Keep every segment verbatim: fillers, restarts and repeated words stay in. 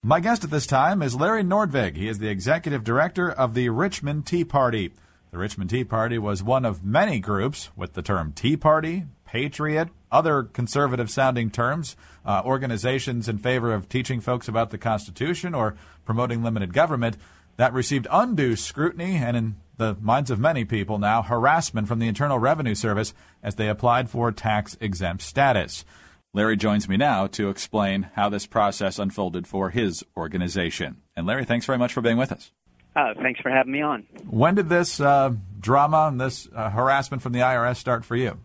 My guest at this time is Larry Nordvig. He is the executive director of the Richmond Tea Party. The Richmond Tea Party was one of many groups with the term Tea Party, Patriot, other conservative-sounding terms, uh, organizations in favor of teaching folks about the Constitution or promoting limited government, that received undue scrutiny and, in the minds of many people now, harassment from the Internal Revenue Service as they applied for tax-exempt status. Larry joins me now to explain how this process unfolded for his organization. And Larry, thanks very much for being with us. Uh, thanks for having me on. When did this uh, drama and this uh, harassment from the I R S start for you?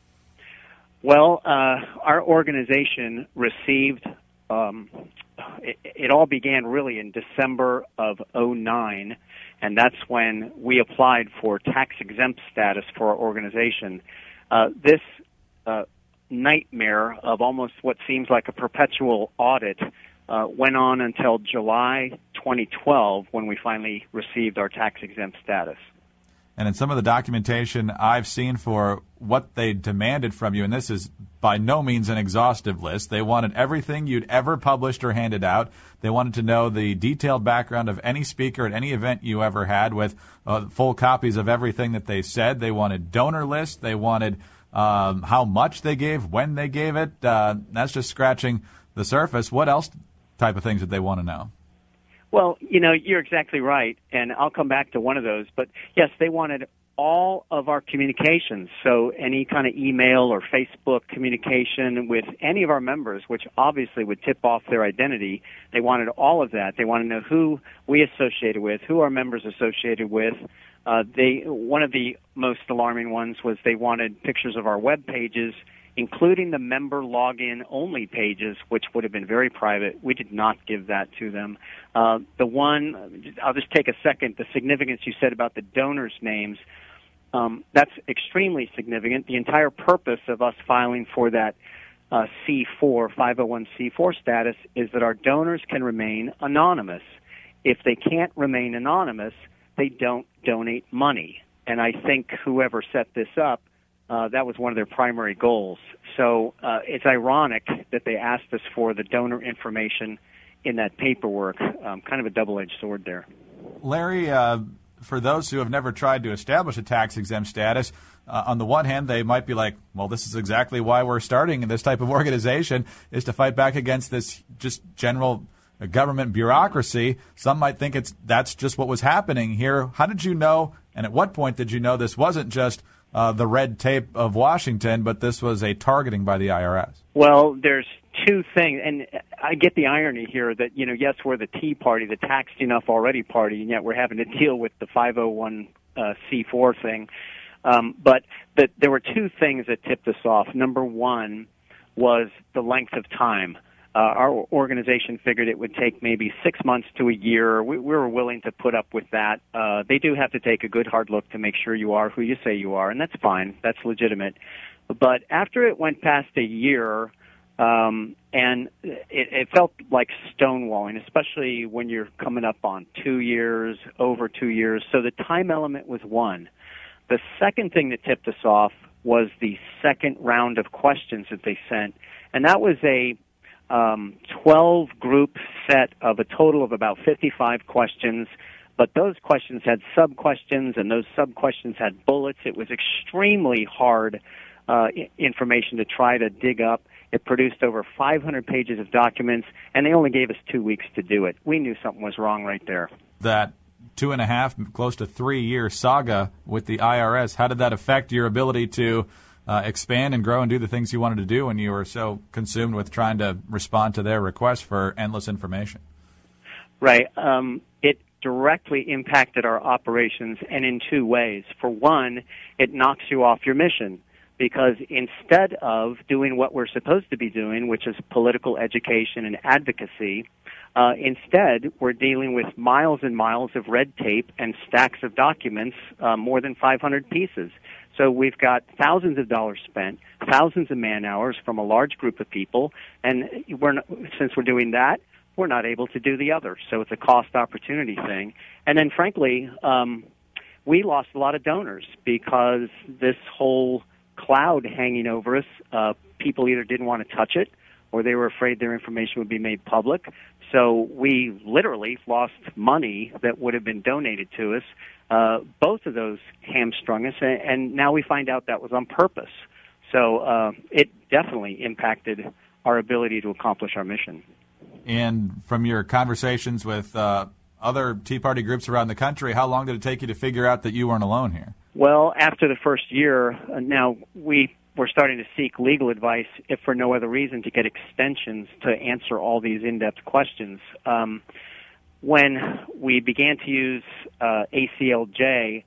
Well, uh, our organization received, um, it, it all began really in December of oh nine, and that's when we applied for tax-exempt status for our organization. Uh, this uh, nightmare of almost what seems like a perpetual audit uh, went on until July twenty twelve when we finally received our tax-exempt status. And in some of the documentation I've seen for what they demanded from you, and this is by no means an exhaustive list, they wanted everything you'd ever published or handed out. They wanted to know the detailed background of any speaker at any event you ever had with uh, full copies of everything that they said. They wanted donor lists. They wanted um, how much they gave, when they gave it. Uh, that's just scratching the surface. What else type of things did they want to know? Well, you know, you're exactly right, and I'll come back to one of those. But, yes, they wanted all of our communications, so any kind of email or Facebook communication with any of our members, which obviously would tip off their identity. They wanted all of that. They wanted to know who we associated with, who our members associated with. Uh, they one of the most alarming ones was they wanted pictures of our web pages, including the member login only pages, which would have been very private. We did not give that to them. Uh, the one, I'll just take a second, the significance you said about the donors' names, um, that's extremely significant. The entire purpose of us filing for that uh, C four, five oh one C four status is that our donors can remain anonymous. If they can't remain anonymous, they don't donate money. And I think whoever set this up, Uh, that was one of their primary goals. So uh, it's ironic that they asked us for the donor information in that paperwork. Um, kind of a double-edged sword there. Larry, uh, for those who have never tried to establish a tax-exempt status, uh, on the one hand, they might be like, well, this is exactly why we're starting this type of organization, is to fight back against this just general government bureaucracy. Some might think it's that's just what was happening here. How did you know, and at what point did you know this wasn't just Uh, the red tape of Washington, but this was a targeting by the I R S? Well, there's two things, and I get the irony here that, you know, yes, we're the Tea Party, the taxed enough already party, and yet we're having to deal with the five oh one C four thing. Um, but the, there were two things that tipped us off. Number one was the length of time. Uh, our organization figured it would take maybe six months to a year. We, we were willing to put up with that. Uh, they do have to take a good hard look to make sure you are who you say you are, and that's fine. That's legitimate. But after it went past a year, um, and it, it felt like stonewalling, especially when you're coming up on two years, over two years. So the time element was one. The second thing that tipped us off was the second round of questions that they sent, and that was a Um, twelve group set of a total of about fifty-five questions, but those questions had sub-questions, and those sub-questions had bullets. It was extremely hard uh, I- information to try to dig up. It produced over five hundred pages of documents, and they only gave us two weeks to do it. We knew something was wrong right there. That two and a half, close to three-year saga with the I R S, how did that affect your ability to Uh, expand and grow and do the things you wanted to do when you were so consumed with trying to respond to their request for endless information? Right. Um, it directly impacted our operations, and in two ways. For one, it knocks you off your mission, because instead of doing what we're supposed to be doing, which is political education and advocacy, uh, instead we're dealing with miles and miles of red tape and stacks of documents, uh, more than five hundred pieces. So we've got thousands of dollars spent, thousands of man hours from a large group of people, and we're not, since we're doing that, we're not able to do the other. So it's a cost opportunity thing. And then, frankly, um, we lost a lot of donors because this whole cloud hanging over us, uh, people either didn't want to touch it or they were afraid their information would be made public. So we literally lost money that would have been donated to us. Uh, both of those hamstrung us, and, and now we find out that was on purpose. So uh, it definitely impacted our ability to accomplish our mission. And from your conversations with uh, other Tea Party groups around the country, how long did it take you to figure out that you weren't alone here? Well, after the first year, uh, now we were starting to seek legal advice, if for no other reason, to get extensions to answer all these in-depth questions. Um, when we began to use uh, A C L J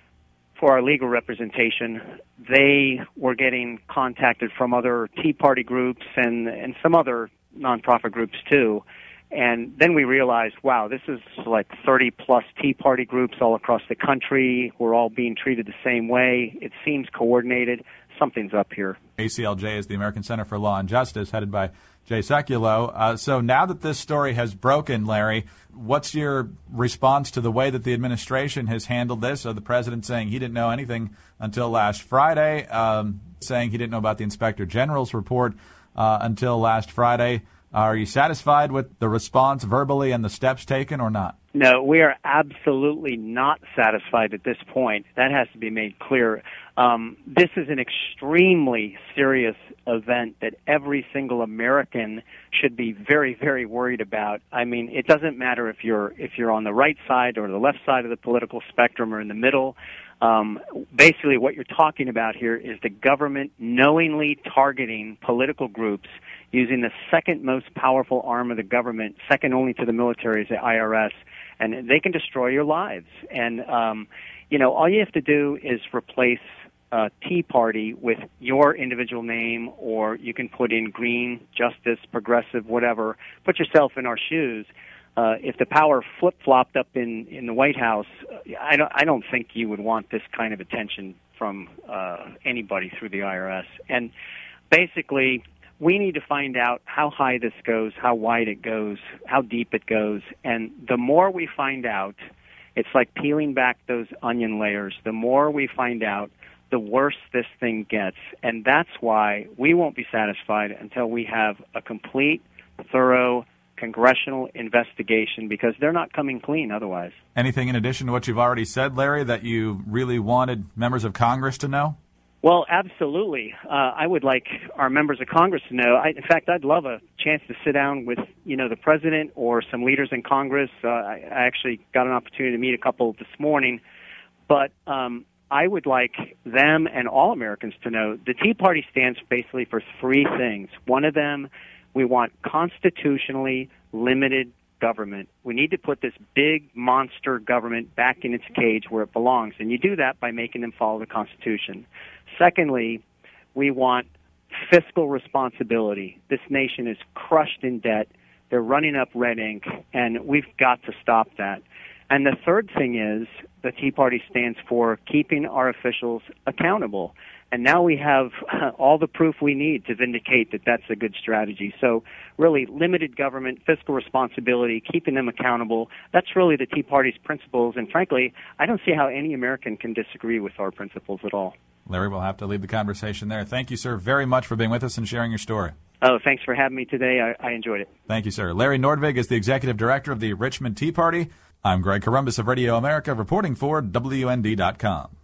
for our legal representation, they were getting contacted from other Tea Party groups and, and some other nonprofit groups too. And then we realized, wow, this is like thirty plus Tea Party groups all across the country. We're all being treated the same way. It seems coordinated. Something's up here. A C L J is the American Center for Law and Justice, headed by Jay Sekulow. Uh, so now that this story has broken, Larry, what's your response to the way that the administration has handled this? So the president saying he didn't know anything until last Friday, um, saying he didn't know about the Inspector General's report uh, until last Friday. Are you satisfied with the response verbally and the steps taken or not? No, we are absolutely not satisfied at this point. That has to be made clear. Um, this is an extremely serious event that every single American should be very, very worried about. I mean, it doesn't matter if you're if you're on the right side or the left side of the political spectrum or in the middle. Um, basically, what you're talking about here is the government knowingly targeting political groups using the second most powerful arm of the government, second only to the military, is the I R S, and they can destroy your lives. And, um, you know, all you have to do is replace uh, Tea Party with your individual name, or you can put in Green, Justice, Progressive, whatever. Put yourself in our shoes. Uh, if the power flip-flopped up in, in the White House, I don't, I don't think you would want this kind of attention from uh, anybody through the I R S. And basically, we need to find out how high this goes, how wide it goes, how deep it goes. And the more we find out, it's like peeling back those onion layers. The more we find out, the worse this thing gets. And that's why we won't be satisfied until we have a complete, thorough congressional investigation, because they're not coming clean otherwise. Anything in addition to what you've already said, Larry, that you really wanted members of Congress to know? Well, absolutely. Uh, I would like our members of Congress to know. I, in fact, I'd love a chance to sit down with, you know, the president or some leaders in Congress. Uh, I, I actually got an opportunity to meet a couple this morning. But um, I would like them and all Americans to know the Tea Party stands basically for three things. One of them, we want constitutionally limited government. We need to put this big monster government back in its cage where it belongs, and you do that by making them follow the Constitution. Secondly, we want fiscal responsibility. This nation is crushed in debt. They're running up red ink, and we've got to stop that. And the third thing is the Tea Party stands for keeping our officials accountable. And now we have all the proof we need to vindicate that that's a good strategy. So really, limited government, fiscal responsibility, keeping them accountable, that's really the Tea Party's principles. And frankly, I don't see how any American can disagree with our principles at all. Larry, we'll have to leave the conversation there. Thank you, sir, very much for being with us and sharing your story. Oh, thanks for having me today. I, I enjoyed it. Thank you, sir. Larry Nordvig is the executive director of the Richmond Tea Party. I'm Greg Corombos of Radio America, reporting for W N D dot com.